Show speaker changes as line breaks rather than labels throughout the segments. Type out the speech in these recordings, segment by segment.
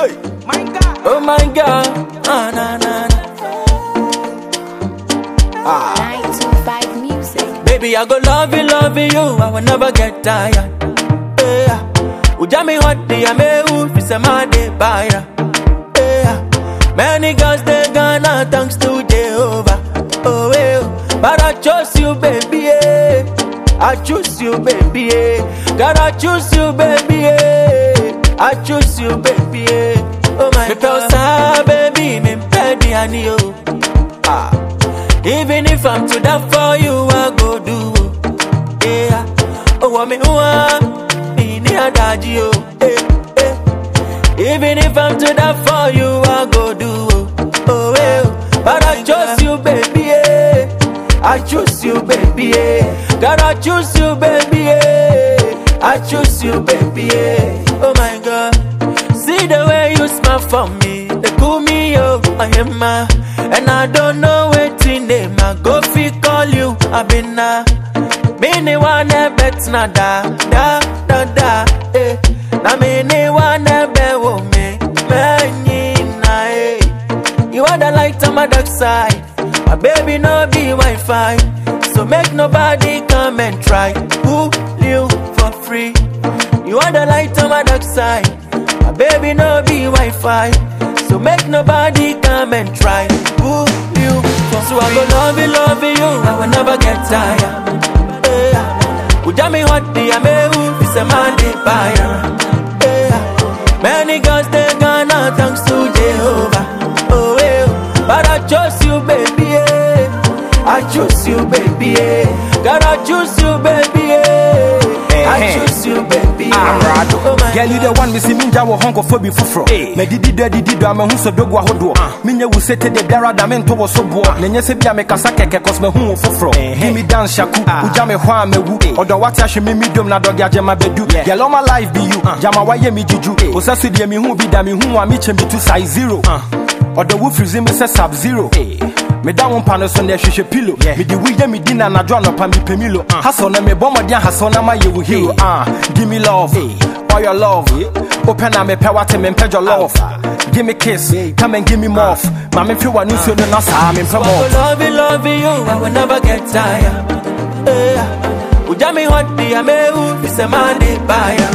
Hey, oh my God, ah na na na.
925 Music.
Baby, I go love you, I will never get tired. Yeah, ujami hot day, I'm a wolf, it's a mad day, buyer. Yeah, many girls they gonna thanks to Jehovah. Oh well, but I chose you, baby. Yeah. I choose you, baby. Yeah. God, I choose you, baby. Yeah. I choose you, baby. Yeah. Oh my God, baby, me baby, I need you. Ah. Even if I'm too down for you, I go do. Yeah. Oh, I mean, me near daddy, oh. Even if I'm too down for you, I go do. Oh, well. But I chose you, baby. Yeah. I choose you, baby. Yeah. God, I choose you, baby. Yeah. I choose you, baby. Yeah. Oh my God. See the way you smile for me. They call me up, I am my. And I don't know what to name. I go fi call you, I been na. Many one bet na da da da eh. Na many one bet wo me many na eh. You are the light on my dark side. My baby no be Wi-Fi, so make nobody come and try. Who you for free? You are the light on my dark side. My baby no be Wi-Fi, so make nobody come and try. Who you for free? So I go love you, I will never get tired. Ujami hot day, I'm a wolf, it's a man day buyer. Many girls they gonna thanks to Jehovah. Oh well, but I chose you, baby. Yeah. I choose you, baby. Yeah. God, I choose you, baby. Yeah. I choose you, baby.
Oh my girl, you the one me see me jaw honkophobia fufro. Me didi I'm a huso dogwa hodo. Minye wu sete de biara da me nto wo so bo. Nenye se bia me kasa keke cause me hu fufro. Give me dance shaku, uja me hwa mewu. Odo what ya me medium na dog ya jema bedu. Girl, all my life be you. Jama wa ye me juju. Osasu de me hu bi da me hu wa me chembi to size 0. Odo wu freeze me say sub 0. Me da won pano so na hwehwe pillow. Me di wuye me di na na dro no pa me pemilo. Haso na me bomo dia haso na ma ye wu hero. Give me love. All your love, open up me power to me pledge your love. Give me kiss, come and give me more. Mama, if you want to see the nasa, I'm in for more.
Love you, I will never get tired. Ujami hot day, I'm a wolf, it's a man day buyer.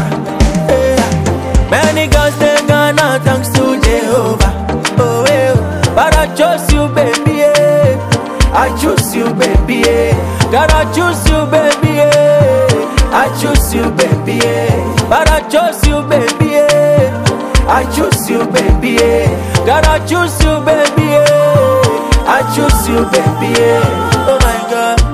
Many girls they gonna thanks to Jehovah. Oh well, but I chose you, baby. Yeah. I choose you, baby. Yeah. God, I choose you, baby. Yeah. I choose you, baby. Yeah. But I chose you, baby. Yeah. I choose you, baby. Yeah. God, I choose you, baby. Yeah. I choose you, baby. Yeah. Oh my God.